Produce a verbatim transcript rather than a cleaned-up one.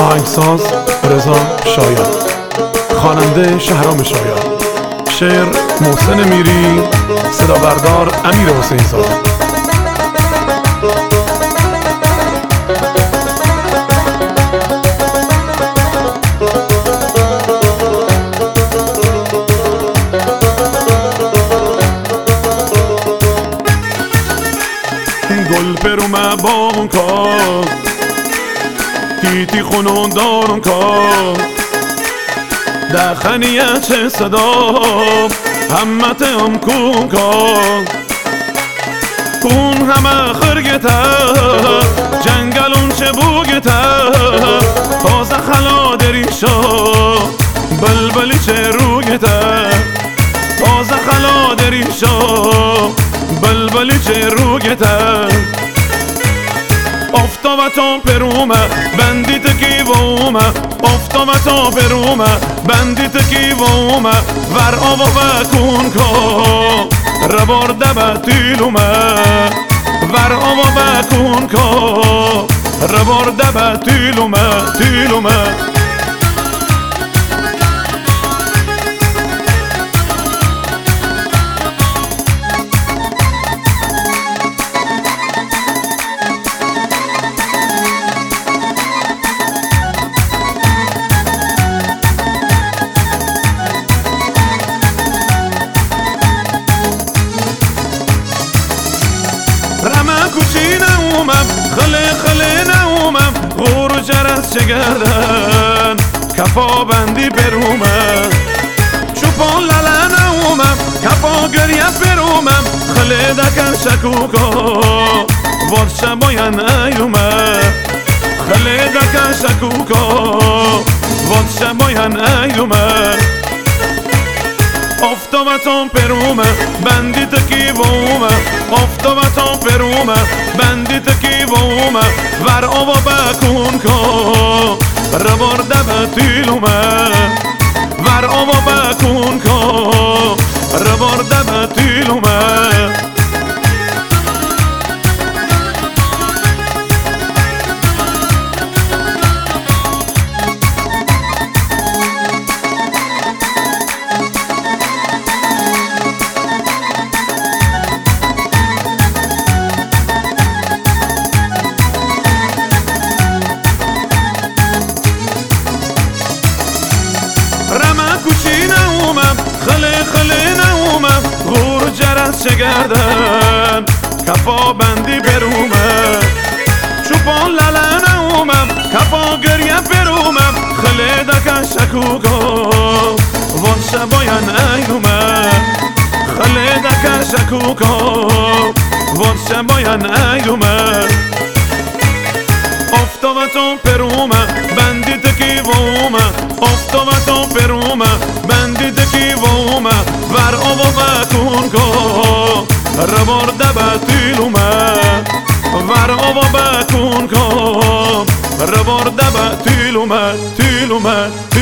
آهنگساز رضا شایان، خواننده شهرام شایان، شعر محسن میری، صدا بردار امیر حسین زاده. گل پرومه باغون کار تیتی خونون دارون کار دخنیه چه صدا همت هم کون کار کون همه خرگته جنگلون چه بوگته تازه خلا دریشا بلبلی چه روگته تازه خلا دریشا بلبلی چه روگته افتابتون پرومه بندیت کی وومه افتابتون پرومه بندیت کی وومه ور آوا بکن که ربارده بطیلومه ور آوا بکن که ربارده بطیلومه تیلومه رمه کوچی نومم خله خله نومم غور و جرس چگردن کفا بندی برومم چوپان لله نومم کفا گریه برومم خله دکن شکوکا ورشه باین ایومم خله دکن شکوکا ورشه باین ایومم افتابتون پرومه بندیت کی وومه افتابتون پرومه بندیت کی وومه ور آوا بکن که ربارده بطیلومه ور آوا بکن که ربارده بطیلومه کوچی نومم خله خله نومم غور جرس چگردن کفا بندی برومم چوپان لله نومم کفا گریه برومم خله دکن شکوکا ورشه باین ایومم خله دکن شکوکا ورشه باین ایومم افتابتون پرومه بندیت کی وومه افتابتون پرومه بندیت کی وومه ور آوا بکن که ربارده بطیلومه ور آوا بکن که ربارده بطیلومه تیلومه